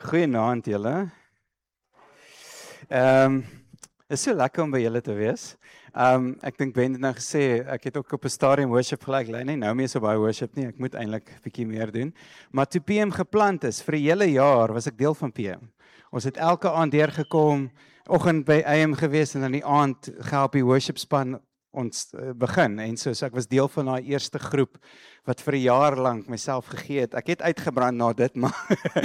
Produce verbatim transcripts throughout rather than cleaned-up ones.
Goeienaand julle. Ehm um, is so lekker om by julle te wees. Ehm um, ek dink Ben het nou gesê ek het ook op 'n stadium worship gelyk, lê nie nou meer so baie worship nie. Ek moet eintlik 'n bietjie meer doen. Maar toe P M geplant is vir 'n hele jaar was ek deel van P M. Ons het elke aand deurgekom, oggend by A M gewees en dan die aand gehelp die worship span ons uh, begin en so, so ek was deel van daai eerste groep wat vir 'n jaar lank myself gegee het. Ek het uitgebrand na dit, maar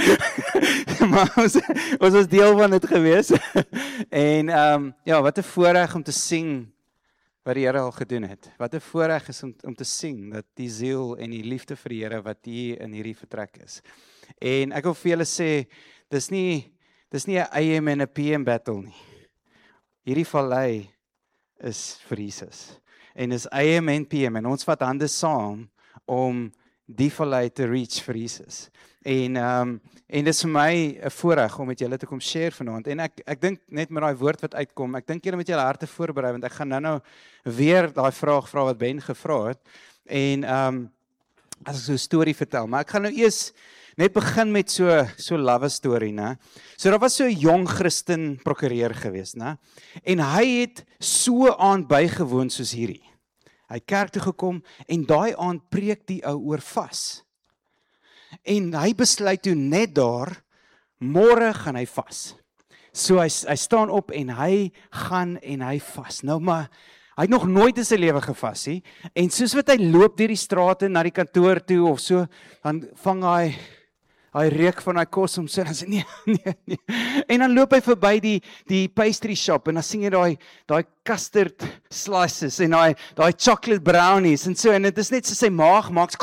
maar ons, ons was deel van dit gewees. en ehm um, ja, wat 'n voorreg om te sing wat die Here al gedoen het. Wat 'n voorreg is om om te sing dat die siel en die liefde vir die Here wat hier in hierdie vertrek is. En ek wil vir julle sê, dis nie dis nie 'n A M en 'n P M battle nie. Hierdie vallei is vir Jesus. En is A M en P M en ons vat hande saam om die vallei te reach vir Jesus. En ehm um, en dis vir my 'n voorreg om met julle te kom share vanaand. En ek ek dink net met daai woord wat uitkom, ek dink julle met julle harte voorberei want ek gaan nou-nou weer daai vraag vra wat Ben gevra het. En ehm um, as ek so 'n storie vertel, maar ek gaan nou eers net begin met so so love story, né? So daar was so 'n jong Christen prokureur gewees, né? En hy het so aand bygewoon soos hierdie. Hy het kerk toe gekom en daai aand preek die ou oor vas. En hy besluit toe net daar, môre gaan hy vas. So hy hy staan op en hy gaan en hy vas. Nou maar hy het nog nooit in sy lewe gevas nie. En soos wat hy loop deur die strate na die kantoor toe of so, dan vang hy hy reuk van daai kos om sy, dan sê nee, nee, nee. En dan loop hy verby die die pastry shop en dan sien jy daai daai custard slices en daai daai chocolate brownies en so en dit is net so sy maag maak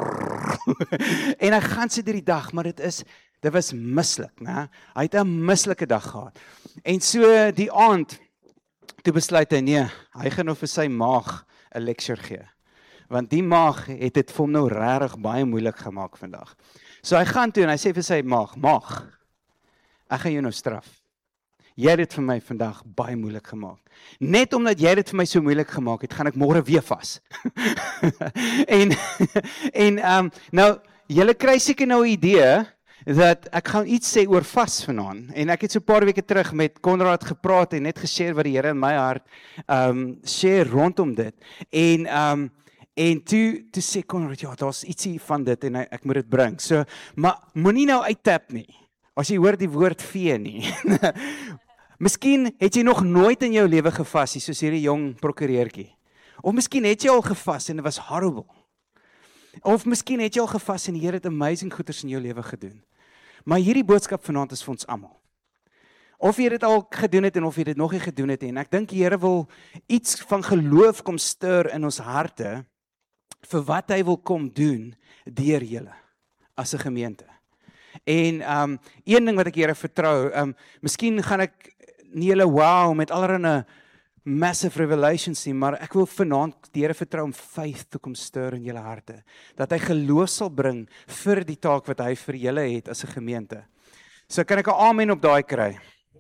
en hy gaan sy deur die dag, maar dit is dit was mislik, né? Hy het 'n mislike dag gehad. En so die aand toe besluit hy nee, hy gaan nou vir sy maag 'n lecture gee. Want die maag het dit vir hom nou regtig baie moeilik gemaak vandag. So hy gaan toe en hy sê vir sy maag, maag, ek gaan jou nou straf. Jy het dit vir my vandag baie moeilik gemaak. Net omdat jy dit vir my so moeilik gemaak het, gaan ek môre weer vas. en en um, nou, julle kry seker nou 'n idee dat ek gaan iets sê oor vas vanaand. En ek het so 'n paar weke terug met Konrad gepraat en net geshare wat die Here in my hart um share rondom dit. En um En toe, toe sê Konrad, ja, daar's ietsie van dit en ek moet dit bring. So, maar moenie nou uittap nie, as jy hoor die woord vee nie. Miskien het jy nog nooit in jou lewe gevas nie, soos hierdie jong prokureurtjie. Of miskien het jy al gevas en dit was horrible. Of miskien het jy al gevas en die Here het amazing goeders in jou lewe gedoen. Maar hierdie boodskap vanaand is vir ons almal. Of jy dit al gedoen het en of jy dit nog nie gedoen het en ek dink die Here wil iets van geloof kom stir in ons harte vir wat hy wil kom doen deur julle as 'n gemeente. En um een ding wat ek Here vertrou, um miskien gaan ek nie julle wow met allerlei massive revelations nie, maar ek wil vanaand die Here vertrou om faith te kom stir in julle harte, dat hy geloof sal bring vir die taak wat hy vir julle het as 'n gemeente. So kan ek 'n amen op daai kry.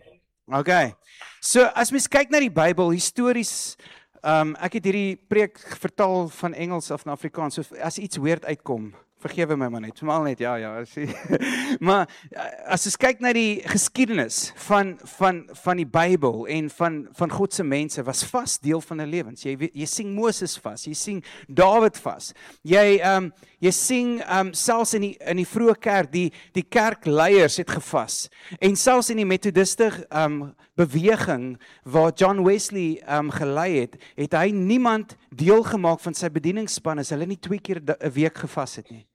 Okay. So as mens kyk na die Bybel, histories, um, ek het hierdie preek vertaal van Engels af na Afrikaans, so as iets weird uitkom, vergewe my maar net, somal net, ja, ja. Maar as jy kyk na die geskiedenis van van van die Bybel en van van God se mense, was vas deel van hulle lewens. Jy jy sien Moses vas, jy sien Dawid vas. Jy um jy sien um selfs in die in die vroeë kerk, die die kerkleiers het gevas. En selfs in die metodiste um beweging waar John Wesley um gelei het, het hy niemand deel gemaak van sy bedieningsspan as hulle nie twee keer 'n week gevas het nie.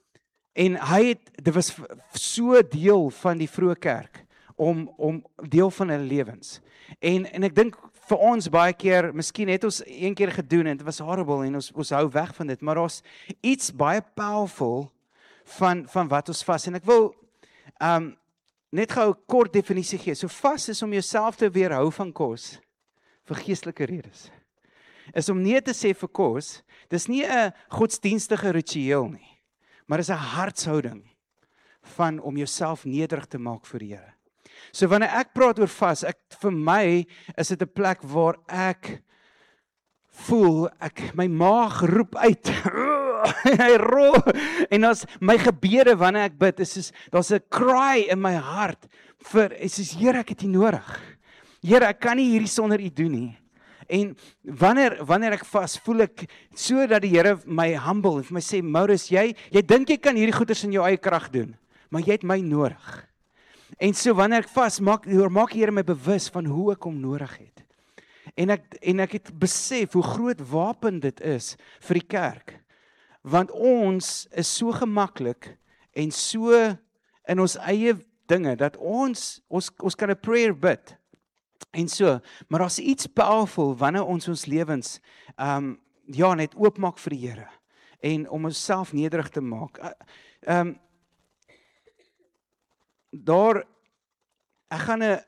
En hy het, dit was so deel van die vroeë kerk, om, om deel van hulle lewens. En, en ek dink vir ons baie keer, miskien het ons een keer gedoen en dit was horrible en ons, ons hou weg van dit, maar ons iets baie powerful van, van wat ons vas. En ek wil um, net gou 'n kort definisie gee. So vas is om jouself te weerhou van kos vir geestelike redes. Is om nee te sê vir kos, dis nie 'n godsdienstige ritueel nie. Maar is 'n hartshouding van om jouself nederig te maak vir die Here. So wanneer ek praat oor vas, ek vir my is dit 'n plek waar ek voel ek my maag roep uit. Hy rol en as my gebede wanneer ek bid is is daar's 'n cry in my hart vir is is Here, ek het U nodig. Here, ek kan nie hierdie sonder U doen nie. En wanneer wanneer ek vas, voel ek so dat die Here my humble en vir my sê, Maurits, jy jy dink jy kan hierdie goeders in jou eie krag doen, maar jy het my nodig. En so wanneer ek vas, maak maak die Here my bewus van hoe ek hom nodig het. En ek en ek het besef hoe groot wapen dit is vir die kerk. Want ons is so gemaklik en so in ons eie dinge dat ons ons ons kan 'n prayer bid. En so, maar daar's iets powerful wanneer ons ons lewens um ja net oopmaak vir die Here en om onsself nederig te maak. Um daar ek gaan 'n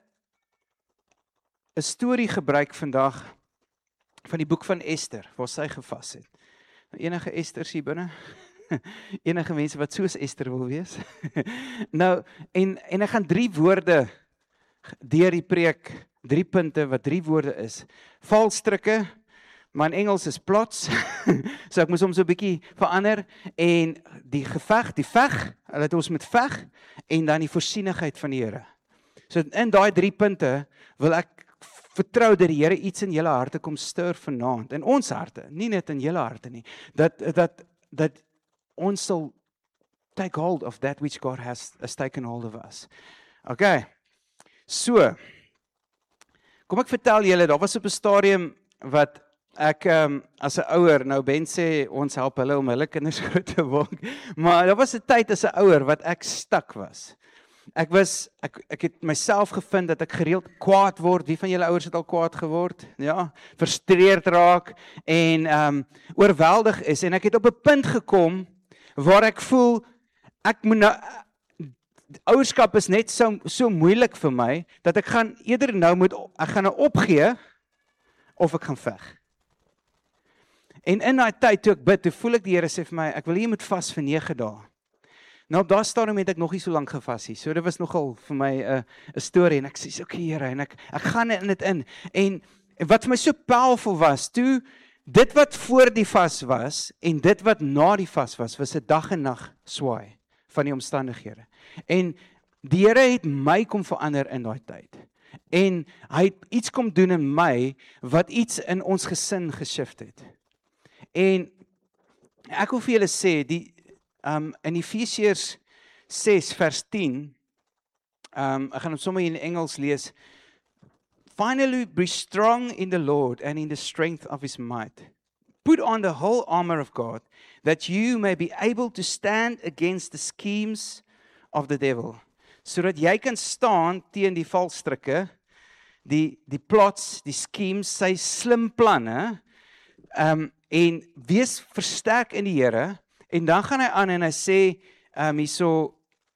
'n storie gebruik vandag van die boek van Ester waar sy gevas het. Enige Esters hier binne? Enige mense wat soos Ester wil wees? Nou, en en ek gaan drie woorde deur die preek, drie punte wat drie woorde is. Valstrikke, maar in Engels is plots. So ek moes hom so 'n bietjie verander en die geveg, die veg, dat ons moet veg en dan die voorsienigheid van die Here. So in daai drie punte wil ek vertrou dat die Here iets in julle harte kom stuur vanaand, in ons harte, nie net in julle harte nie, dat dat dat ons sal take hold of that which God has, has taken hold of us. Okay, so, kom ek vertel julle, daar was op 'n stadium wat ek um, as 'n ouer, nou Ben sê ons help hulle om hulle kinders groot te word, maar daar was 'n tyd as 'n ouer wat ek stuk was. Ek was ek ek het myself gevind dat ek gereeld kwaad word. Wie van julle ouers het al kwaad geword? Ja, frustreerd raak en ehm um, oorweldig is en ek het op 'n punt gekom waar ek voel ek moet nou ouerskap is net so so moeilik vir my dat ek gaan eerder nou moet ek gaan nou opgee of ek gaan veg. En in daai tyd toe ek bid, toe voel ek die Here sê vir my, ek wil jy moet vas vir nege dae. Nou op daai stadium het ek nog nie so lank gevas nie. So dit was nogal vir my 'n uh, 'n storie en ek sê okay Here en ek ek gaan in dit in. En, en wat vir my so powerful was, toe dit wat voor die vas was en dit wat na die vas was, was 'n dag en nag swaai van die omstandighede. En die Here het my kom verander in daai tyd. En hy het iets kom doen in my wat iets in ons gesin geshift het. En ek wil vir julle sê die Um, in Efesiërs ses vers tien, um, ek gaan hom sommer in Engels lees. Finally be strong in the Lord and in the strength of His might. Put on the whole armor of God, that you may be able to stand against the schemes of the devil. Sodat jy kan staan teen die valstrikke, die, die plots, die schemes, sy slim planne, um, en wees versterk in die Here. En dan gaan hy aan en hy sê, um, hierso,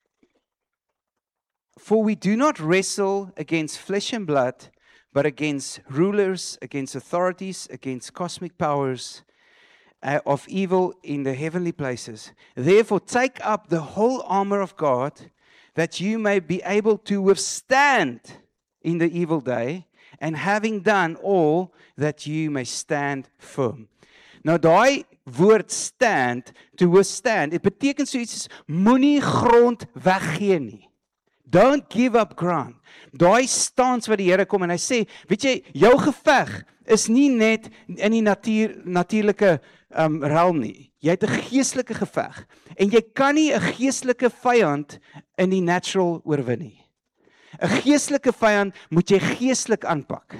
for we do not wrestle against flesh and blood, but against rulers, against authorities, against cosmic powers uh, of evil in the heavenly places. Therefore take up the whole armor of God, that you may be able to withstand in the evil day, and having done all, that you may stand firm. Nou daai woord stand, to withstand, dit beteken so iets as moenie grond weggee nie. Don't give up ground. Daai stans wat die Here kom en hy sê, weet jy, jou geveg is nie net in die natuur, natuurlike um, realm nie. Jy het 'n geestelike geveg en jy kan nie 'n geestelike vyand in die natural oorwin nie. 'n Geestelike vyand moet jy geestelik aanpak.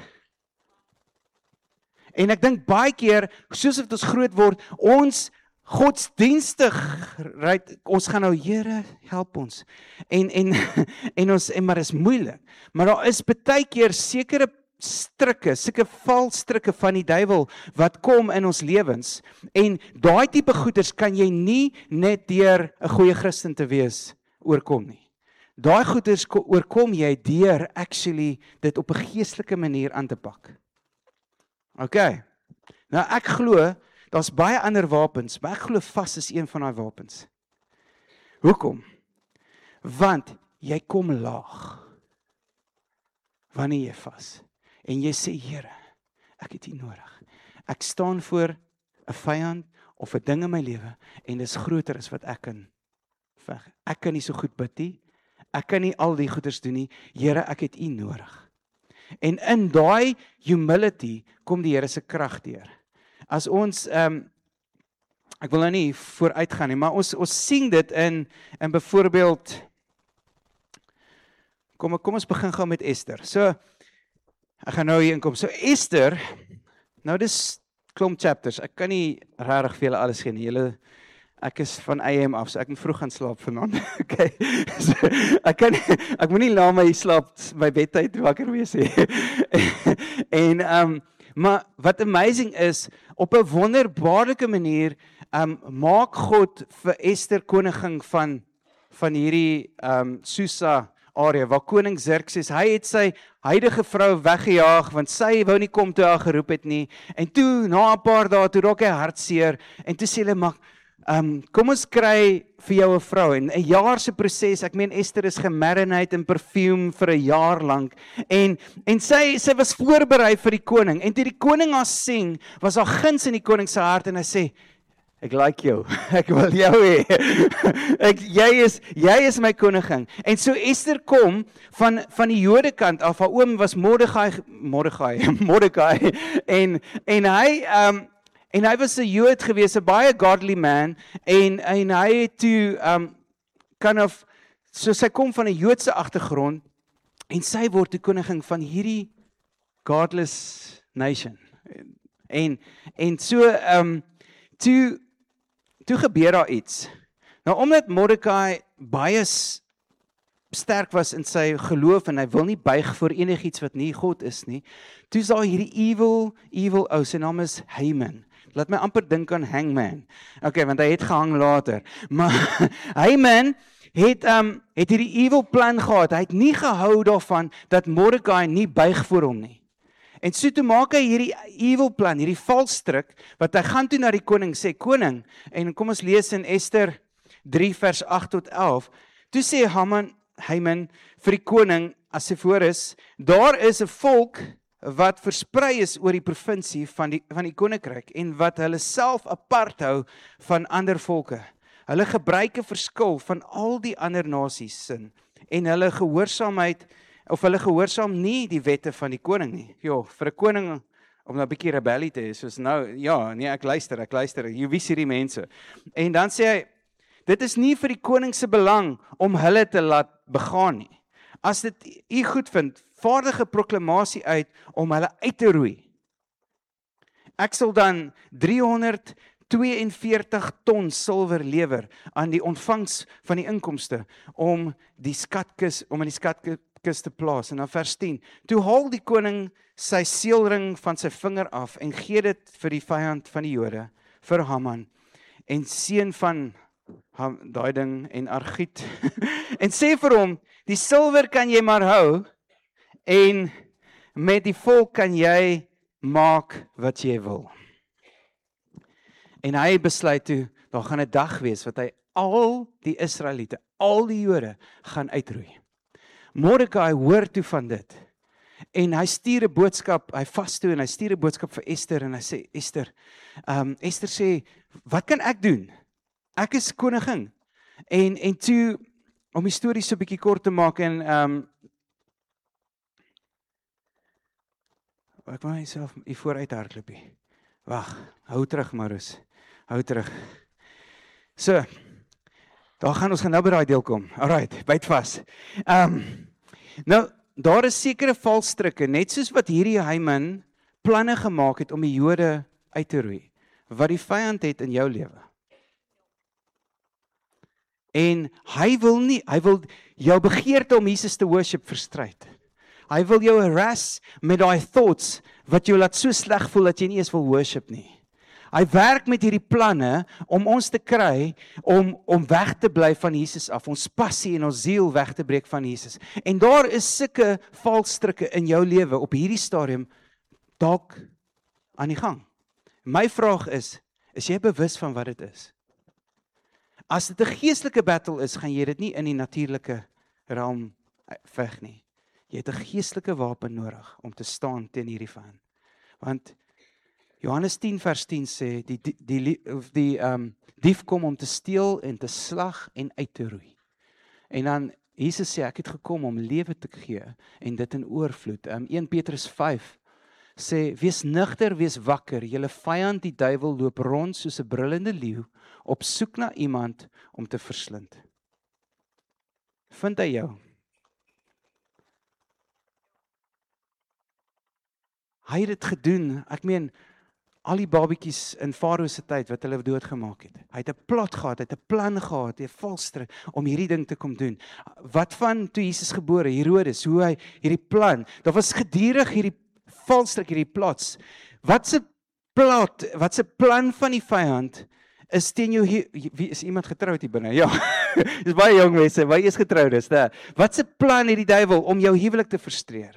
En ek dink baie keer, soos wat ons groot word, ons godsdienstig, right, ons gaan nou, Here, help ons. En en en ons en maar is moeilik. Maar daar is baie keer sekere strikke, sulke valstrikke van die duiwel wat kom in ons lewens. En daai tipe goeders kan jy nie net deur 'n goeie Christen te wees oorkom nie. Daai goeders oorkom jy deur actually dit op 'n geestelike manier aan te pak. Okay. Nou ek glo daar's baie ander wapens, maar ek glo vas is een van daai wapens. Hoekom? Want jy kom laag wanneer jy vas. En jy sê, Here, ek het U nodig. Ek staan voor 'n vyand of 'n ding in my lewe en dis groter as wat ek kan veg. Ek kan nie so goed bid nie. Ek kan nie al die goeders doen nie. Here, ek het U nodig. En in daai humility kom die Here se krag deur. As ons um, ek wil nou nie vooruit gaan nie, maar ons ons sien dit in in byvoorbeeld kom kom ons begin gou met Esther. So ek gaan nou hier inkom. So Esther, nou dis klomp chapters. Ek kan nie regtig vir julle alles gee nie. Julle ek is van A M af, so ek moet vroeg gaan slaap vanaand. Okay. So, ek kan ek moet nie na my slaap my bedtyd wakker wees nie. en ehm um, maar wat amazing is, op 'n wonderbaarlike manier ehm um, maak God vir Esther koningin van van hierdie ehm um, Susa area waar koning Xerxes, hy het sy huidige vrou weggejaag want sy wou nie kom toe haar geroep het nie. En toe na 'n paar dae toe raak hy hartseer en toe sê hulle maar Um, kom ons kry vir jou 'n vrou en 'n jaar se proses. Ek meen Esther is gemarinate in perfume vir 'n jaar lank en en sy sy was voorberei vir die koning en toe die koning haar sien, was daar guns in die koning se hart en hy sê ek like jou. Ek wil jou hê. Ek jy is jy is my koningin. En so Esther kom van van die Jode kant af. Haar oom was Mordegai Mordegai Mordegai en en hy um En hy was 'n Jood gewees, 'n baie godly man, en en hy het toe um kind of so sy kom van 'n Joodse agtergrond en sy word die koningin van hierdie godless nation. En en so um toe toe gebeur daar iets. Nou omdat Mordekai baie sterk was in sy geloof en hy wil nie buig voor enigiets wat nie God is nie, toe is daar hierdie evil evil ou, sy naam is Haman. Laat my amper dink aan Hangman. Okay, want hy het gehang later. Maar Haman het um het hierdie evil plan gehad. Hy het nie gehou daarvan dat Mordekai nie buig voor hom nie. En so toe maak hy hierdie evil plan, hierdie valstrik, wat hy gaan toe na die koning sê, koning, en kom ons lees in Esther drie vers agt tot elf. Toe sê Haman, Haman vir die koning as hy voor is, daar is 'n volk wat versprei is oor die provinsie van die van die koninkryk en wat hulle self apart hou van ander volke. Hulle gebruike verskil van al die ander nasies sin en hulle gehoorsaamheid of hulle gehoorsaam nie die wette van die koning nie. Ja, vir 'n koning om nou 'n bietjie rebellie te hê, soos nou ja, nee, ek luister, ek luister. Jy wie is hierdie mense? En dan sê hy, dit is nie vir die koning se belang om hulle te laat begaan nie. As dit u goed vind, vaardige proklamasie uit om hulle uit te roei. Ek sal dan driehonderdtweeënveertig ton silwer lewer aan die ontvangs van die inkomste om die skatkis om in die skatkis te plaas. En dan vers tien. Toe haal die koning sy seelring van sy vinger af en gee dit vir die vyand van die Jode, vir Haman en seun van daai ding en Argiet en sê vir hom, die silwer kan jy maar hou en met die volk kan jy maak wat jy wil. En hy besluit toe, daar gaan 'n dag wees wat hy al die Israeliete, al die Jode gaan uitroei. Mordekai hoor toe van dit. En hy stuur 'n boodskap, hy vas toe en hy stuur 'n boodskap vir Esther en hy sê, Esther, um, Esther sê, wat kan ek doen? Ek is koningin. En, en toe, om die storie so 'n bietjie kort te maak, en um, ek wou myself hier vooruit hardloopie. Wag, hou terug Marus, hou terug. So, daar gaan ons gaan nou by daai deel kom. Alright, byt vas. Um, nou, daar is sekere valstrikke, net soos wat hierdie Haman planne gemaak het om die Jode uit te roei, wat die vyand het in jou lewe. En hy wil nie, hy wil jou begeerte om Jesus te worship verstryd. Hy wil jou harass met daai thoughts wat jou laat so sleg voel dat jy nie eens wil worship nie. Hy werk met hierdie planne om ons te kry om om weg te bly van Jesus af, ons passie en ons siel weg te breek van Jesus. En daar is sulke valstrikke in jou lewe op hierdie stadium dalk aan die gang. My vraag is, is jy bewus van wat dit is? As dit 'n geestelike battle is, gaan jy dit nie in die natuurlike realm veg nie. Jy het 'n geestelike wapen nodig om te staan teen hierdie vyand. Want Johannes tien vers tien sê, die, die, die, of die um, dief kom om te steel en te slag en uit te roei. En dan, Jesus sê, ek het gekom om lewe te gee, en dit in oorvloed. Um, Eerste Petrus vyf sê, wees nugter, wees wakker, julle vyand die duiwel loop rond soos 'n brullende leeu, op soek na iemand om te verslind. Vind hy jou? Hy het dit gedoen, ek meen, al die babietjies in Farao se tyd wat hulle doodgemaak het. Hy het 'n plot gehad, hy het 'n plan gehad, 'n valstrik om hierdie ding te kom doen. Wat van toe Jesus gebore, Herodes, hoe hy hierdie plan, daar was gedurig hierdie valstrik, hierdie plots. Wat se plot, wat se plan van die vyand is teen jou, wie is iemand getroud hier binne? Ja, dis baie jong mense, baie is getroud is, daar. Wat se plan het die duiwel om jou huwelik te frustreer?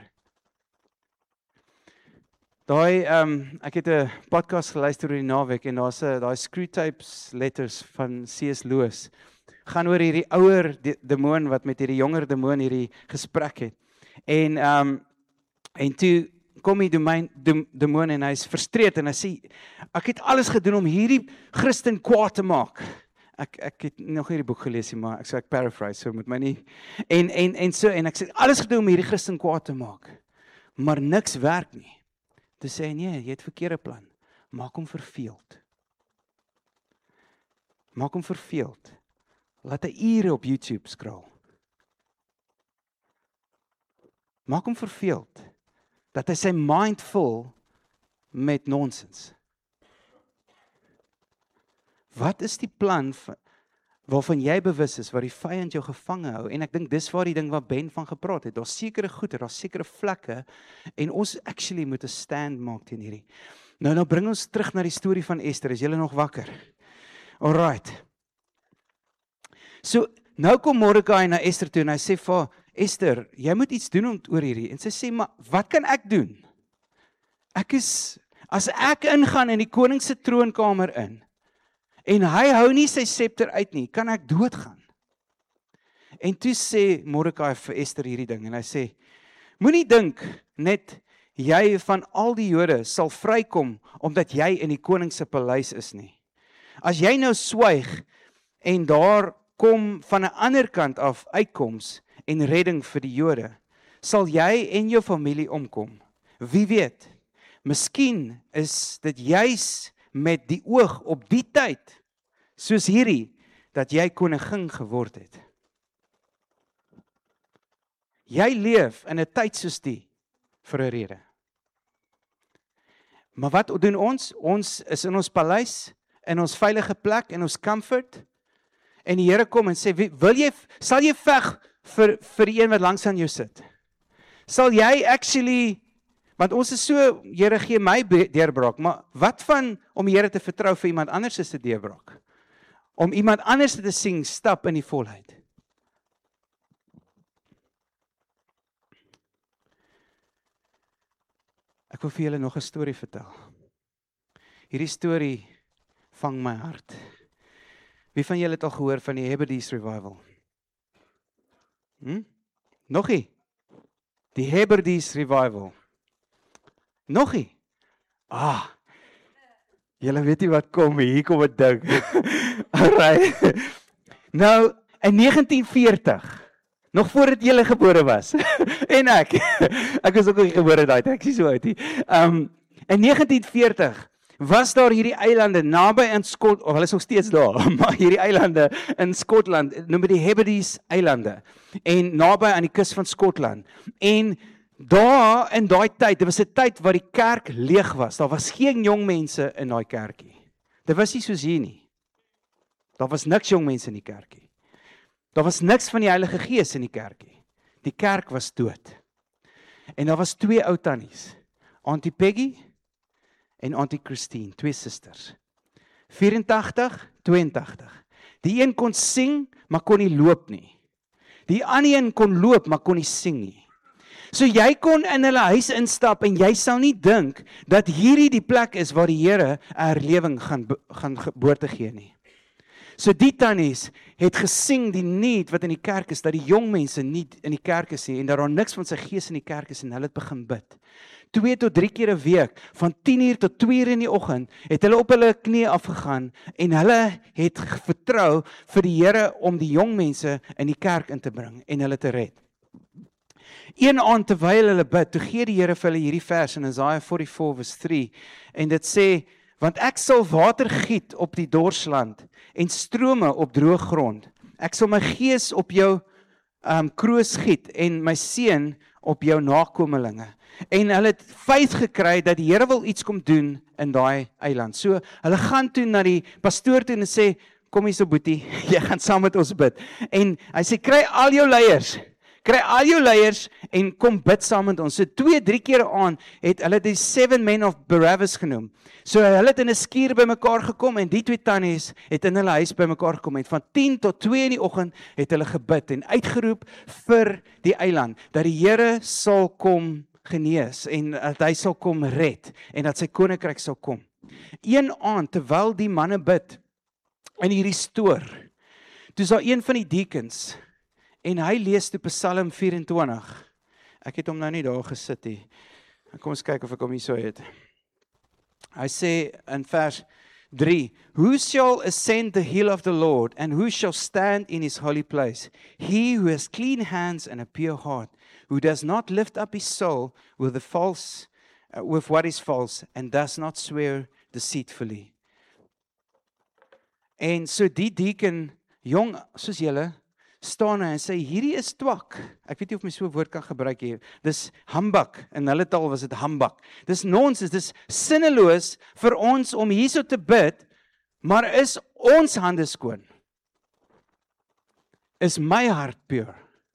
Daai, um, ek het 'n podcast geluister oor die naweek en daar's 'n daai Screwtape Letters van C S Lewis. Gaan oor hierdie ouer demoon wat met hierdie jonger demoon hierdie gesprek het. En um, en toe kom die demoon, demoon en hy's frustreerd en hy sê, ek het alles gedoen om hierdie Christen kwaad te maak. Ek ek het nog hierdie boek gelees, maar ek sê ek paraphrase, so moet my nie. En en en so en ek sê alles gedoen om hierdie Christen kwaad te maak. Maar niks werk nie. Toe sê hy, nee, jy het verkeerde plan. Maak hom verveeld. Maak hom verveeld. Laat hy ure op YouTube scroll. Maak hom verveeld. Dat hy sy mind vul met nonsens. Wat is die plan waarvan jy bewus is, wat die vyand jou gevange hou? En ek dink dis waar die ding wat Ben van gepraat het. Daar's sekere goeie, daar's sekere vlakke en ons actually moet 'n stand maak teen hierdie. Nou nou bring ons terug na die storie van Esther. Is julle nog wakker? Alright. So nou kom Mordekai na Esther toe en hy sê vir Esther, jy moet iets doen om oor hierdie. En sy sê, maar wat kan ek doen? Ek is, as ek ingaan in die koning se troonkamer in, en hy hou nie sy scepter uit nie, kan ek doodgaan. En toe sê Mordekai vir Esther hierdie ding, en hy sê, moenie dink net jy van al die Jode sal vrykom, omdat jy in die koning se paleis is nie. As jy nou swyg, en daar kom van 'n ander kant af uitkoms, en redding vir die Jode, sal jy en jou familie omkom. Wie weet, miskien is dit juis met die oog op die tyd, soos hierdie, dat jy koningin geword het. Jy leef in 'n tyd soos die, vir 'n rede. Maar wat doen ons? Ons is in ons paleis, in ons veilige plek, in ons comfort, en die Here kom en sê, wil jy, sal jy veg vir, vir die een wat langs aan jou sit? Sal jy actually, want ons is so, Here gee my deurbraak, maar wat van om die Here te vertrou vir iemand anders se deurbraak? Om iemand anders te sien stap in die volheid. Ek wil vir julle nog 'n storie vertel. Hierdie storie vang my hart. Wie van julle het al gehoor van die Hebrides Revival? Hm? Nogie? Die Hebrides Revival. Nogie? Ah, julle weet nie wat kom, hier kom 'n ding. Alright. Nou, in negentien veertig, nog voordat julle gebore was, en ek, ek was ook nie gebore daai tyd, ek is so oud nie. Um, in negentien veertig was daar hierdie eilande naby in Skotland, of hulle is nog steeds daar, maar hierdie eilande in Skotland, noem dit die Hebrides eilande, en naby aan die kus van Skotland. En daar in daai tyd, dit was 'n tyd waar die kerk leeg was. Daar was geen jong mense in daai kerkie. Dit was nie soos hier nie. Daar was niks jong mense in die kerkie. Daar was niks van die Heilige Gees in die kerkie. Die kerk was dood. En daar was twee ou tannies, Auntie Peggy en Auntie Christine, twee susters. vyerentagtig, tweeëntagtig. Die een kon sing, maar kon nie loop nie. Die ander een kon loop, maar kon nie sing nie. So jy kon in hulle huis instap en jy sal nie dink dat hierdie die plek is waar die Here 'n herlewing gaan gaan geboorte gee nie. So die tannies het gesing die need wat in die kerk is, dat die jong mense nie in die kerk is nie en dat daar niks van sy gees in die kerk is en hulle het begin bid. twee tot drie keer 'n week, van tien uur tot twee uur in die oggend, het hulle op hulle knieë afgegaan en hulle het vertrou vir die Here om die jong mense in die kerk in te bring en hulle te red. Een aand terwyl hulle bid, toe gee die Here vir hulle hierdie vers in Isaiah forty-four vers three en dit sê, want ek sal water giet op die dorsland en strome op droë grond. Ek sal my gees op jou um, kroos giet en my seën op jou nakomelinge. En hulle het faith gekry dat die Here wil iets kom doen in daai eiland. So hulle gaan toe na die pastoor toe en sê, kom hier so boetie, jy gaan saam met ons bid. En hy sê, kry al jou leiers, kry al jou leiers en kom bid saam met ons. So twee, drie keer aan het hulle die seven men of Barabbas genoem. So hulle het in 'n skuur bymekaar gekom en die twee tannies het in hulle huis bymekaar gekom en van tien tot twee in die oggend het hulle gebid en uitgeroep vir die eiland dat die Here sal kom genees en dat hy sal kom red en dat sy koninkryk sal kom. Een aand terwyl die manne bid in hierdie stoor, toe is daar een van die deacons en hy lees toe Psalm vyf-en-twintig. Ek het hom nou nie daar gesit nie. Kom ons kyk of ek hom hier so het. Hy sê in vers three, who shall ascend the hill of the Lord, and who shall stand in his holy place? He who has clean hands and a pure heart, who does not lift up his soul with the false, uh, with what is false, and does not swear deceitfully. En so die deacon, jong soos julle, staan en sê, hierdie is twak. Ek weet nie of my so 'n woord kan gebruik hier. Dis hambak, in hulle taal was dit hambak. Dis nonsens, dis sinneloos vir ons om hierso te bid, maar is ons hande skoon? Is my hart pure?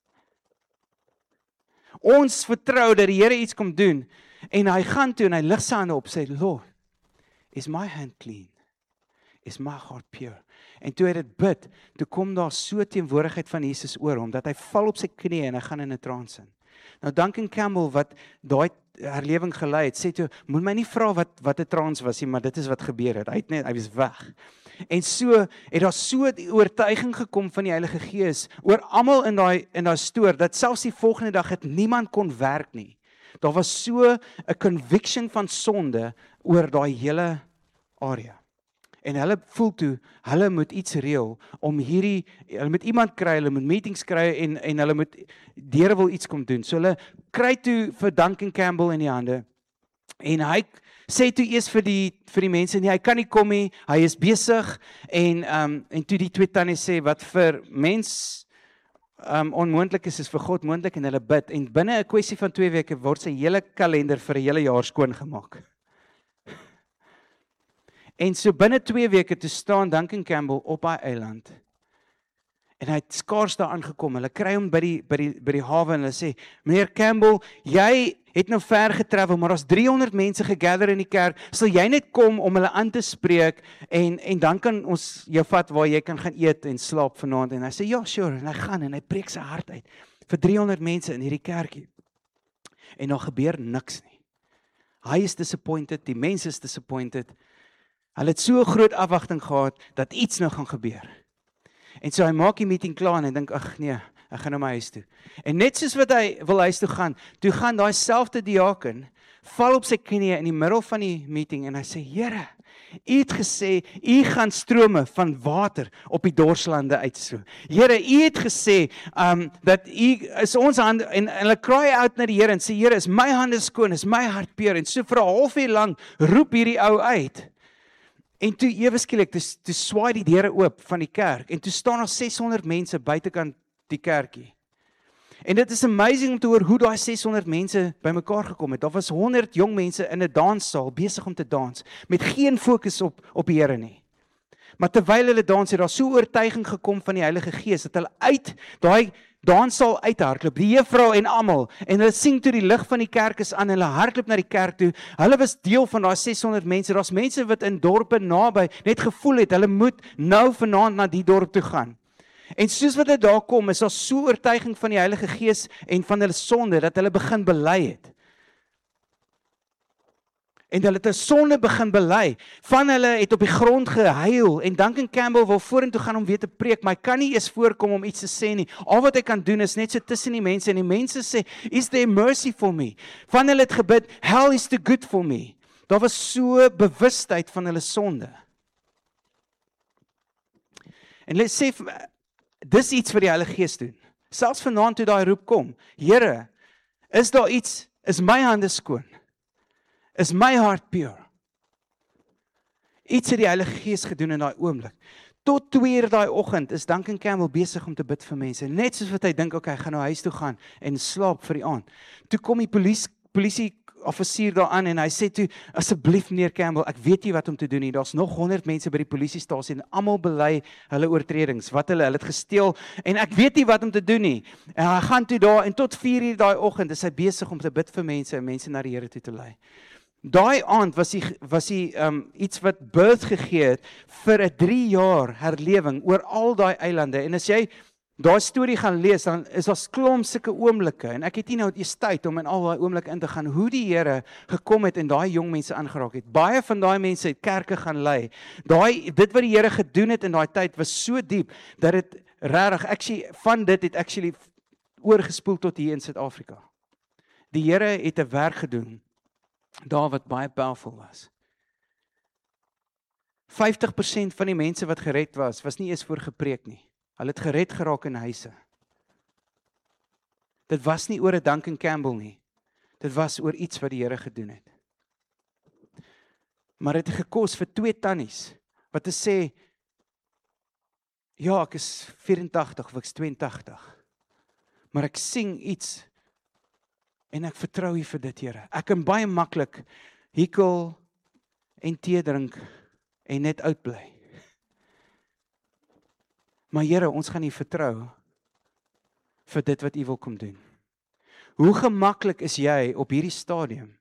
Ons vertrou dat die Here iets kom doen, en hy gaan toe en hy lig sy hande op, sê, Lord, is my hand clean? Is my heart pure? En toe hy dit bid, toe kom daar so teenwoordigheid van Jesus oor hom, dat hy val op sy knieë en hy gaan in 'n trance in. Nou Duncan Campbell, wat daai herlewing gelei het, sê toe, moet my nie vra wat wat 'n trance was nie, maar dit is wat gebeur het. Hy het net, hy was weg. En so het daar so die oortuiging gekom van die Heilige Gees oor almal in daai in daai stoor, dat selfs die volgende dag het niemand kon werk nie. Daar was so 'n conviction van sonde oor daai hele area. En hulle voel toe, hulle moet iets reël om hierdie, hulle moet iemand kry, hulle moet meetings kry en en hulle moet, die Here wil iets kom doen. So hulle kry toe vir Duncan Campbell in die hande. En hy sê toe eers vir die vir die mense, nee, hy kan nie kom nie, hy is besig en um en toe die twee tannie sê wat vir mens um onmoontlik is, is vir God moontlik en hulle bid en binne 'n kwessie van twee weke word sy hele kalender vir 'n hele jaar skoon gemaak. En so binne twee weke toe staan Duncan Campbell op hy eiland. En hy het skaars daar aangekom. Hulle kry hom by die by die by die hawe en hulle sê, meneer Campbell, jy het nou ver getravel, maar daar's drie honderd mense gegather in die kerk. Sal jy net kom om hulle aan te spreek en en dan kan ons jou vat waar jy kan gaan eet en slaap vanaand. En hy sê, ja, sure. En hy gaan en hy preek sy hart uit vir drie honderd mense in hierdie kerkie. En daar gebeur niks nie. Hy is disappointed, die mense is disappointed. Hulle het so 'n groot afwagting gehad, dat iets nou gaan gebeur. En so hy maak die meeting klaar en hy dink, ag nee, ek gaan na my huis toe. En net soos wat hy wil huis toe gaan, toe gaan daai selfde diaken, val op sy knieë in die middel van die meeting en hy sê, Here, U het gesê, U gaan strome van water op die dorslande uitstroom. Here, U het gesê, um, dat U is ons hande, en, en hulle cry out na die Here en sê, Here, is my hande skoon, is my hart pure. En so vir 'n halfuur lank roep hierdie ou uit. En toe ewe skielik, toe, toe swaai die deure oop van die kerk, en toe staan daar ses honderd mense buitekant die kerkie. En dit is amazing om te hoor hoe daai ses honderd mense bymekaar gekom het. Daar was honderd jong mense in 'n danssaal, besig om te dans, met geen fokus op, op die Here nie. Maar terwyl hulle dans, het daar so oortuiging gekom van die Heilige Gees, dat hulle uit daai danssaal uithardloop, die juffrou en almal, en hulle sien toe die lig van die kerk is aan, hulle hardloop na die kerk toe, hulle was deel van daai ses honderd mense, daar's mense wat in dorpe naby net gevoel het, hulle moet nou vanaand na die dorp toe gaan. En soos wat hulle daar kom, is daar so oortuiging van die Heilige Gees en van hulle sonde, dat hulle begin bely het. En hulle het 'n sonde begin bely. Van hulle het op die grond gehuil. En Duncan Campbell wil vorentoe gaan om weer te preek, maar hy kan nie eens voorkom om iets te sê nie. Al wat hy kan doen is net so tussen die mense. En die mense sê, is there mercy for me? Van hulle het gebid, hell is too good for me. Daar was so bewustheid van hulle sonde. En let sê, dis iets wat die Heilige Gees doen. Selfs vanaand toe daai roep kom, Here, is daar iets, is my hande skoon? Is my hart pure? Iets het die Heilige Gees gedoen in daai oomblik. Tot twee uur daai oggend is Duncan Campbell besig om te bid vir mense. Net soos wat hy dink, okay, hy gaan nou huis toe gaan en slaap vir die aand. Toe kom die polisie, polisie offisier daar aan en hy sê toe, asseblief meneer Campbell, ek weet nie wat om te doen nie, daar's nog honderd mense by die polisiestasie en almal bely hulle oortredings, wat hulle, hulle het gesteel, en ek weet nie wat om te doen nie. En hy gaan toe daar, en tot vier uur daai oggend is hy besig om te bid vir mense, en mense na die Here toe te lei. Daai aand was die, was die um, iets wat birth gegee het, vir 'n drie jaar herlewing, oor al daai eilande, en as jy daai storie gaan lees, dan is daar klomp sulke oomblikke, en ek het nie nou eers tyd om in al daai oomblikke in te gaan, hoe die Here gekom het en daai jong mense aangeraak het. Baie van daai mense het kerke gaan lei. Daai, dit wat die Here gedoen het in daai tyd was so diep, dat dit regtig, actually, van dit het actually oorgespoel tot hier in Suid-Afrika. Die Here het 'n werk gedoen, daar wat baie powerful was. vyftig persent van die mense wat gered was, was nie eens voor gepreek nie. Hulle het gered geraak in huise. Dit was nie oor 'n Duncan Campbell nie. Dit was oor iets wat die Here gedoen het. Maar dit het gekos vir twee tannies, wat te sê, ja, ek is vyf-en-tagtig of ek is twee-en-tagtig, maar ek sing iets, en ek vertrou U vir dit, Here. Ek kan baie maklik hikkel en tee drink en net uitbly. Maar Here, ons gaan U vertrou vir dit wat U wil kom doen. Hoe gemaklik is jy op hierdie stadium?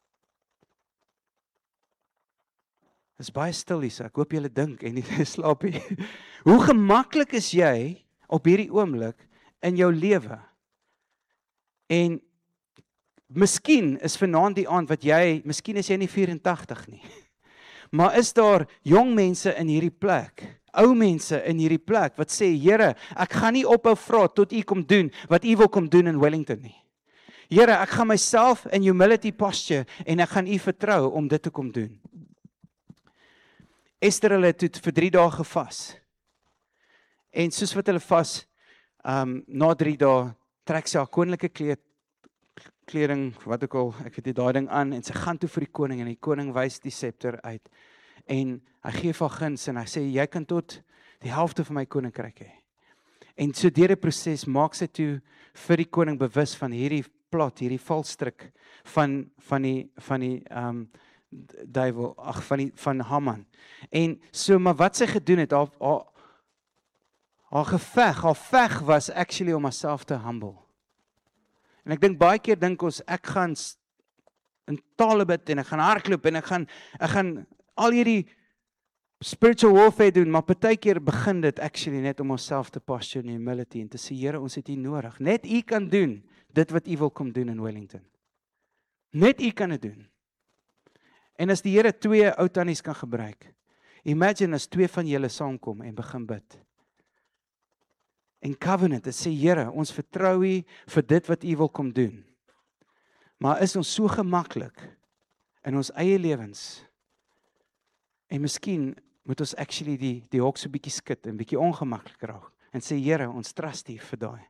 Dis baie stil hier, so ek hoop julle dink en nie slaap nie. Hoe gemaklik is jy op hierdie oomblik in jou lewe? En miskien is vanaand die aand wat jy, miskien is jy nie vyf-en-tagtig nie, maar is daar jong mense in hierdie plek, ou mense in hierdie plek, wat sê, Here, ek gaan nie ophou vra tot U kom doen, wat U wil kom doen in Wellington nie. Here, ek gaan myself in humility posture, en ek gaan U vertrou om dit te kom doen. Esther, hulle het vir drie dae gevas, en soos wat hulle vas, um, na drie dae, trek sy haar koninklike kleed, kleding, wat ook al, ek weet die daai ding aan, en sy gaan toe vir die koning, en die koning wys die scepter uit, en hy gee vir guns, en hy sê, jy kan tot die helfte van my koninkryk hê. En so deur die proses maak sy toe vir die koning bewus van hierdie plot, hierdie valstrik van, van die, van die um, duivel, ag, van die, van Haman. En so, maar wat sy gedoen het, haar, haar, haar geveg, haar veg was actually om haarself te humble. En ek dink baie keer dink ons, ek gaan in tale bid, en ek gaan hardloop, en ek gaan, ek gaan al hierdie spiritual warfare doen, maar partykeer begin dit actually net om onsself te posture in humility, en te sê, Here, ons het U nodig. Net U kan doen, dit wat U wil kom doen in Wellington. Net U kan dit doen. En as die Here twee ou tannies kan gebruik, imagine as twee van julle saamkom en begin bid. En covenant, en sê, Here, ons vertrou U vir dit wat U wil kom doen. Maar is ons so gemaklik in ons eie lewens, en miskien moet ons actually die, die hok so bietjie skit, en bietjie ongemaklik raak, en sê, Here, ons trust U vir daai.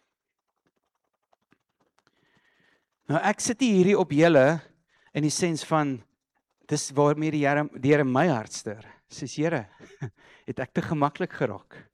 Nou, ek sit hierdie op julle, in die sens van, dis waarmee die Here, die Here my hart stir. Sê, Here, het ek te gemaklik geraak?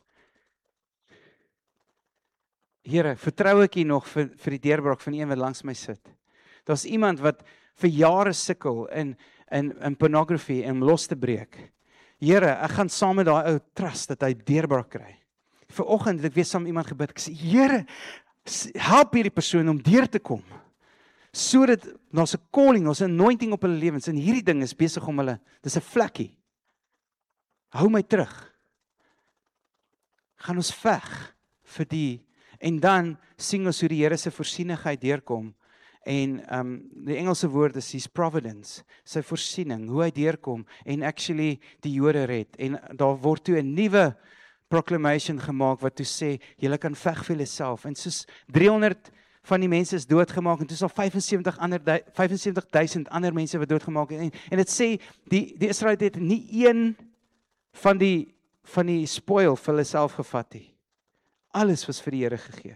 Here, vertrou ek U nog vir, vir die deurbraak van die een wat langs my sit? Daar's iemand wat vir jare sukkel in, in, in pornography en om los te breek. Here, ek gaan saam met daai ou trust dat hy deurbraak kry. Vanoggend het ek weer saam met iemand gebid. Ek sê, Here, help hierdie persoon om deur te kom. So dat daar's 'n calling, daar's 'n anointing op hulle lewens, en hierdie ding is besig om hulle, dis 'n vlekkie. Hou my terug. Gaan ons veg vir die, en dan sien ons hoe die Here se voorsienigheid deurkom, En um, die Engelse woord is his providence, sy voorsiening, hoe hy deurkom en actually die Jode red. En daar word toe 'n nuwe proclamation gemaak wat toe sê, julle kan veg vir julleself. En soos driehonderd van die mense is doodgemaak en toe is al vyfensewentig ander vyfensewentig duisend ander mense wat doodgemaak het. En en dit sê die die Israeliete het nie een van die van die spoil vir hulle self gevat nie. Alles was vir die Here gegee.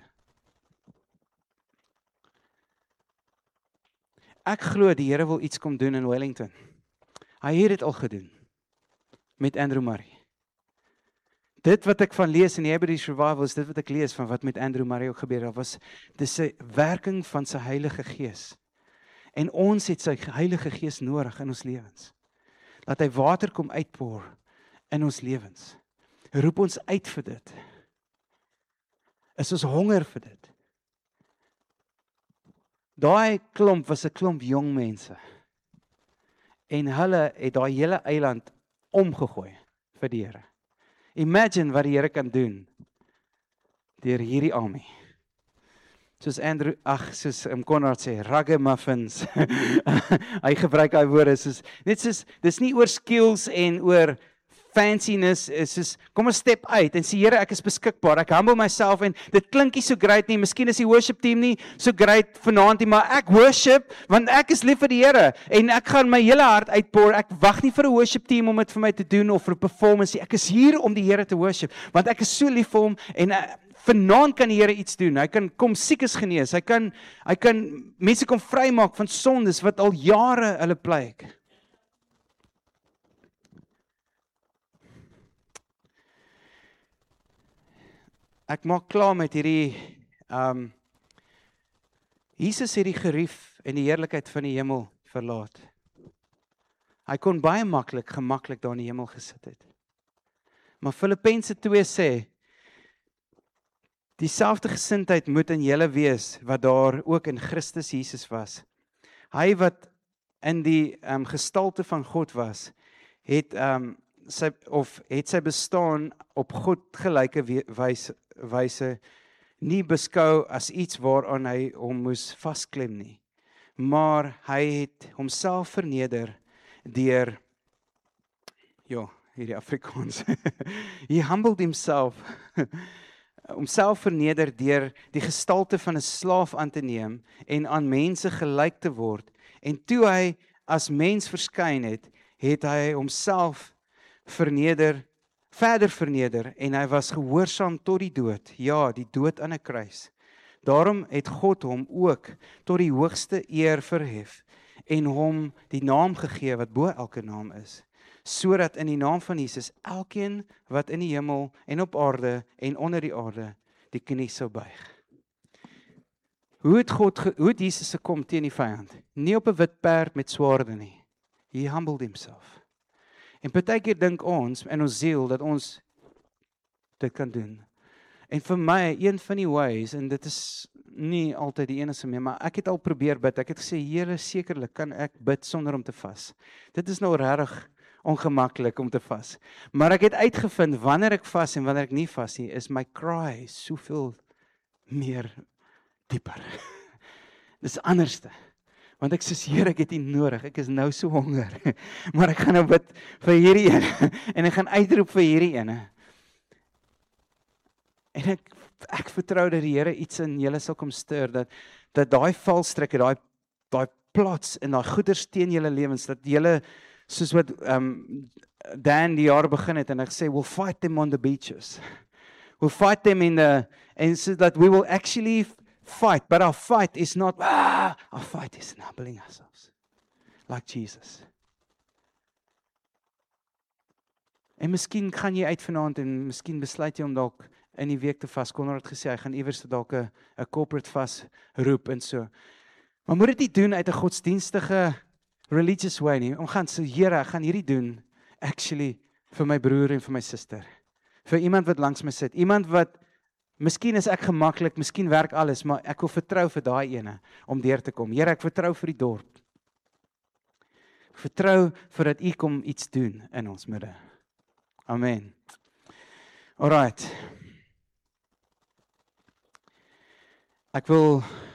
Ek glo die Here wil iets kom doen in Wellington. Hy het dit al gedoen met Andrew Murray. Dit wat ek van lees in die Hebrides Revival is dit wat ek lees van wat met Andrew Murray ook gebeur het, was dis 'n werking van sy Heilige Gees. En ons het sy Heilige Gees nodig in ons lewens. Dat hy water kom uitpour in ons lewens. Roep ons uit vir dit. Is ons honger vir dit. Daai klomp was 'n klomp jong mense. En hulle het daai hele eiland omgegooi vir die Here. Imagine wat die Here kan doen deur hierdie army. Soos Andrew, ag, soos um, Konrad sê, ragamuffins. Hy gebruik daai woorde soos net soos dis nie oor skills en oor fanciness, is soos kom 'n step uit en sê Here, ek is beskikbaar. Ek humble myself en dit klink nie so great nie. Miskien is die worship team nie so great vanaand nie, maar ek worship want ek is lief vir die Here en ek gaan my hele hart uitpour. Ek wag nie vir 'n worship team om dit vir my te doen of vir 'n performance. Ek is hier om die Here te worship want ek is so lief vir hom en uh, vanaand kan die Here iets doen. Hy kan kom siekes genees. Hy kan hy kan mense kom vrymaak van sondes wat al jare hulle plaag. Ek maak klaar met hierdie um, Jesus het die gerief en die heerlikheid van die hemel verlaat. Hy kon baie maklik, gemaklik daar in die hemel gesit het. Maar Filippense twee sê, dieselfde gesindheid moet in julle wees, wat daar ook in Christus Jesus was. Hy wat in die um, gestalte van God was, het, um, sy, of het sy bestaan op God gelyke wyse, wyse nie beskou as iets waaraan hy hom moes vasklem nie. Maar hy het homself verneder deur, ja, hierdie Afrikaans, he humbled himself, homself verneder deur die gestalte van 'n slaaf aan te neem en aan mense gelyk te word. En toe hy as mens verskyn het, het hy homself verneder, verder verneder en hy was gehoorsaam tot die dood, ja, die dood aan 'n kruis. Daarom het God hom ook tot die hoogste eer verhef en hom die naam gegee wat bo elke naam is, sodat in die naam van Jesus elkeen wat in die hemel en op aarde en onder die aarde die knie sou buig. Hoe het God, hoe het Jesus gekom teen die vyand? Nie op 'n wit perd met swaarde nie. He humbled himself. En partykeer dink ons in ons siel dat ons dit kan doen. En vir my, een van die ways, en dit is nie altyd die enigste mee, maar ek het al probeer bid. Ek het gesê, Here, sekerlik kan ek bid sonder om te vas. Dit is nou regtig ongemaklik om te vas. Maar ek het uitgevind, wanneer ek vas en wanneer ek nie vas nie, is my cry soveel meer dieper. Dis anderste. Want ek sê, Here, ek het U nodig, ek is nou so honger, maar ek gaan nou bid vir hierdie ene, en ek gaan uitroep vir hierdie ene. En ek, ek vertrou dat die Here iets in julle sal kom stuur, dat, dat daai valstrikke, daai, daai plots en daai goeders teen julle lewens, dat julle, soos wat um, Dan die jaar begin het, en ek sê, we'll fight them on the beaches. We'll fight them in the, and so that we will actually fight, but our fight is not, ah, our fight is humbling ourselves, like Jesus. En miskien gaan jy uit vanaand, en miskien besluit jy om dalk in die week te vas. Konrad het gesê, hy gaan iewers dalk 'n corporate vas roep en so. Maar moet dit nie doen uit 'n godsdienstige religious way nie. Om gaan sê, Here, ek gaan hierdie doen, actually, vir my broer en vir my suster. Vir iemand wat langs my sit. Iemand wat, miskien is ek gemaklik, miskien werk alles, maar ek wil vertrou vir daai ene, om deur te kom. Here, ek vertrou vir die dorp. Ek vertrou vir dat U kom iets doen in ons midde. Amen. Alright. Ek wil